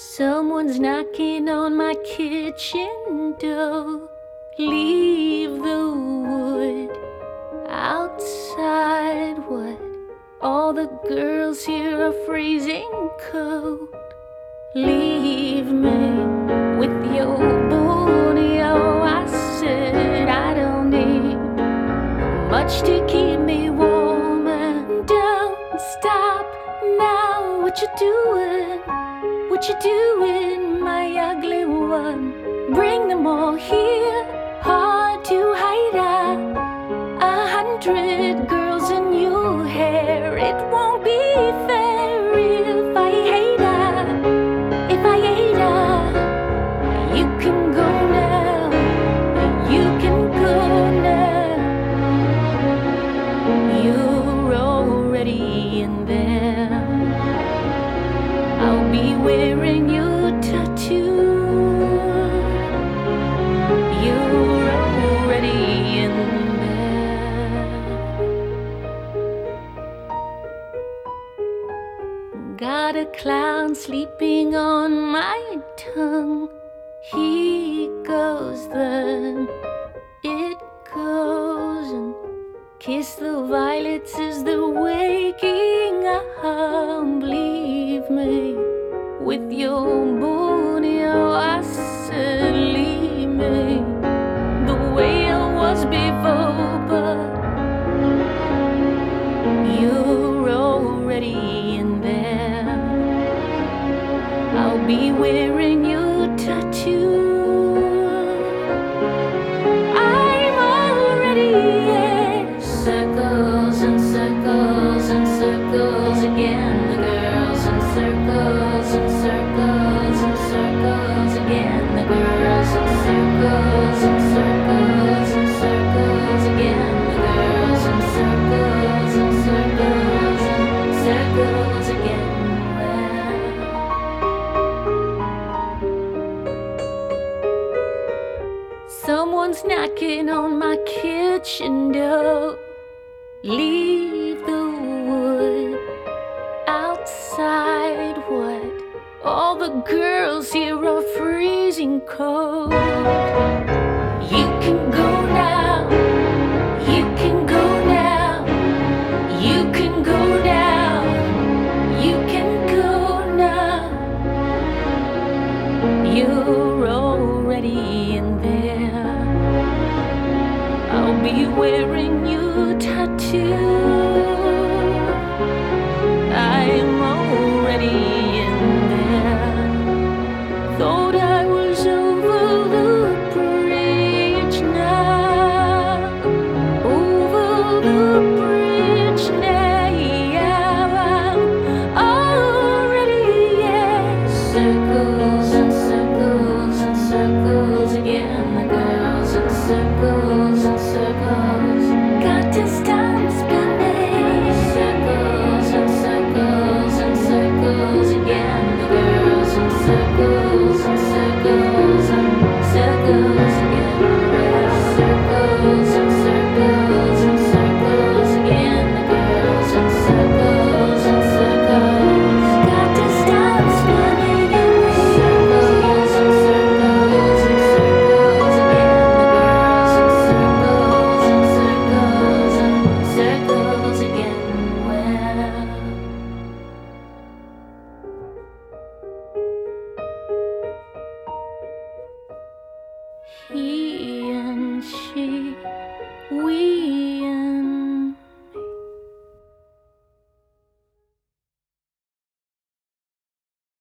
Someone's knocking on my kitchen door. Leave the wood outside. What? All the girls here are freezing cold. Leave me with your Borneo. I said I don't need much to keep me warm. And don't stop now. What you doing? What you doing, my ugly one? Bring them all here, hard to hide. 100 girls in your hair. It won't be fair if I hate her. If I hate her, you can go now. You can go now. You're already in there. I'll be wearing your tattoo. You're already in there. Got a clown sleeping on my tongue. He goes, then it goes, and kiss the violets as they're waking up. Leave me with your Borneo. I said leave me the way I was before, but you're already in there. I'll be wearing your tattoo. I'm already in circles and circles and circles again. The girls in circles and circles and circles again. The girls in circles and circles and circles again. The girls in circles and circles and circles again. Someone's knocking on my kitchen door. Leave the wood outside. What? All the girls here are freezing cold. You can go now. You can go now. You can go now. You can go now. You're already in there. I'll be wearing your tattoo. I'm already in there. Thought I was over the bridge now. Over the bridge now. Yeah, I'm already in circles and circles and circles again. The girls in circles and circles. Got to stop spinning. Circles and circles and circles again. The girls in circles and circles and circles again. Circles and circles and circles again. The girls in circles and circles. Got to stop spinning. Circles and circles and circles again. The girls in circles and circles and circles again. Well, he and she, we